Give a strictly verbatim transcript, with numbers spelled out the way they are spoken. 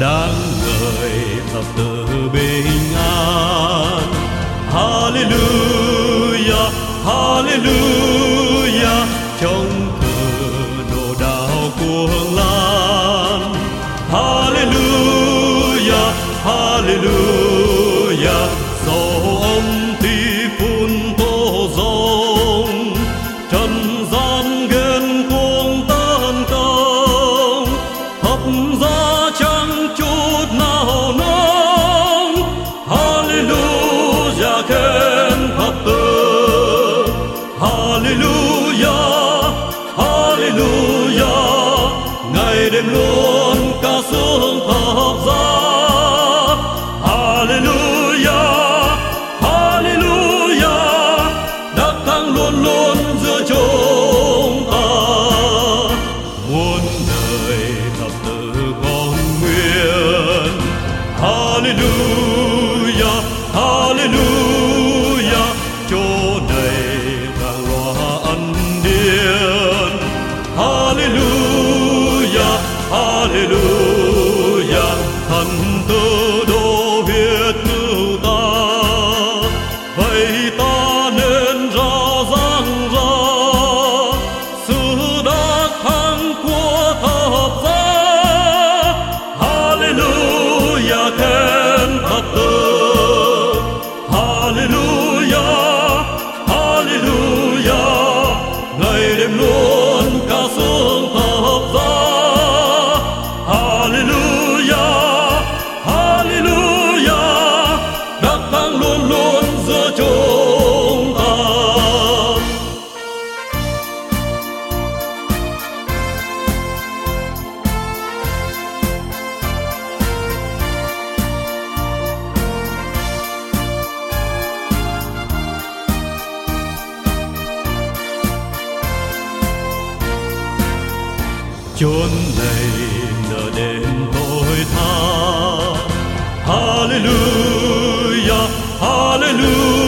đang ngợi thập tự bình an. Hallelujah, Hallelujah, trong cờ đồ đao cuồng lan. Hallelujah, Hallelujah, dầu âm thì phun tô rồng, trần gian ghen cuồng tấn công, thập giá chẳng chút nào nóng. Hallelujah, khen thập tự. Hallelujah, Hallelujah, ngày đêm luôn ca sướng thập giá. Hallelujah, Hallelujah, đắc thắng luôn luôn giữa chúng ta. Muôn đời thập tự con nguyện. Hallelujah, Hallelujah, chỗ này vàng loa ân điển. Hallelujah, Hallelujah, thần tử đô huyết cứu ta. Vậy ta nên ra giang ra sự đắc thắng của thập giá. Hallelujah, khen thập tự. Hallelujah, Hallelujah, ngày đêm luôn ca sướng thập giá. Hallelujah, Hallelujah, đắc thắng luôn luôn giữa chúng ta. Chốn này nở đêm tối tha. Hallelujah, Hallelujah,